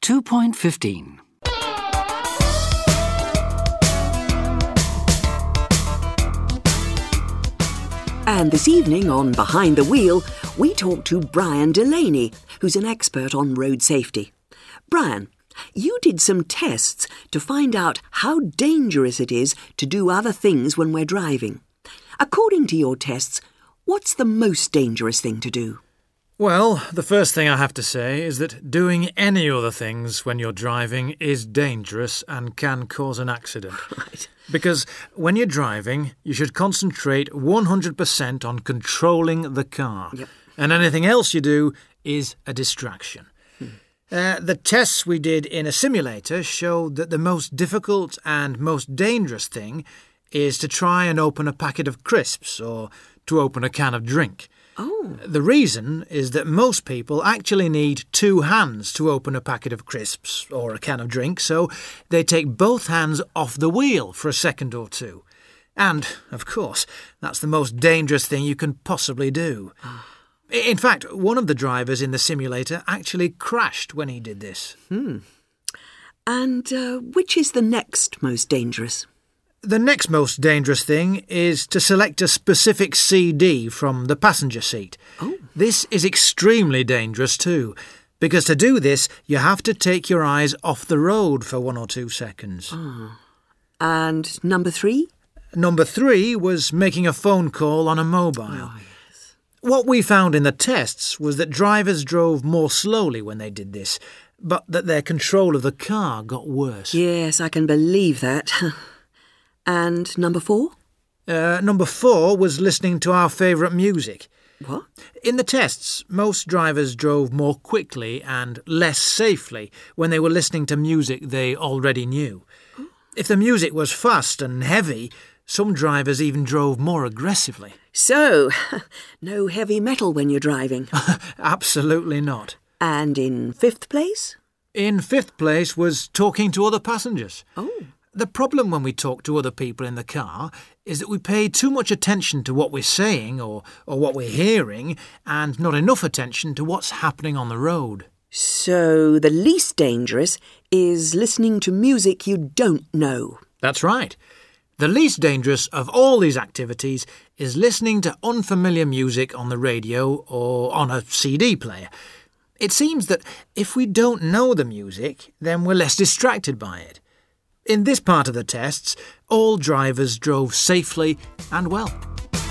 2.15. And this evening on Behind the Wheel, we talk to Brian Delaney, who's an expert on road safety. Brian, you did some tests to find out how dangerous it is to do other things when we're driving. According to your tests, what's the most dangerous thing to do? Well, the first thing I have to say is that doing any other things when you're driving is dangerous and can cause an accident. Right. Because when you're driving, you should concentrate 100% on controlling the car. Yep. And anything else you do is a distraction. The tests we did in a simulator showed that the most difficult and most dangerous thing is to try and open a packet of crisps or to open a can of drink. Oh. The reason is that most people actually need 2 hands to open a packet of crisps or a can of drink, so they take both hands off the wheel for a second or two. And, of course, that's the most dangerous thing you can possibly do. In fact, one of the drivers in the simulator actually crashed when he did this. And which is the next most dangerous? The next most dangerous thing is to select a specific CD from the passenger seat. Oh. This is extremely dangerous too, because to do this you have to take your eyes off the road for 1 or 2 seconds. And number 3? Number 3 was making a phone call on a mobile. Oh, yes. What we found in the tests was that drivers drove more slowly when they did this, but that their control of the car got worse. Yes, I can believe that. And number 4? Number 4 was listening to our favourite music. What? In the tests, most drivers drove more quickly and less safely when they were listening to music they already knew. If the music was fast and heavy, some drivers even drove more aggressively. So, no heavy metal when you're driving. Absolutely not. And in 5th place? In 5th place was talking to other passengers. Oh. The problem when we talk to other people in the car is that we pay too much attention to what we're saying or what we're hearing and not enough attention to what's happening on the road. So the least dangerous is listening to music you don't know. That's right. The least dangerous of all these activities is listening to unfamiliar music on the radio or on a CD player. It seems that if we don't know the music, then we're less distracted by it. In this part of the tests, all drivers drove safely and well.